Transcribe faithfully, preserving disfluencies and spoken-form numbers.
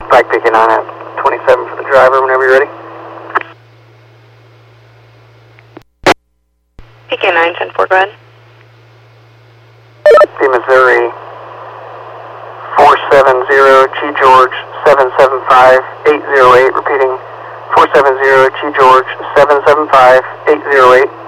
Bike picking on at twenty-seven for the driver whenever you're ready. P K nine ten four, go ahead. P Missouri four seven zero G George seven seven five eight zero eight, repeating four seven zero G George seven seven five eight zero eight.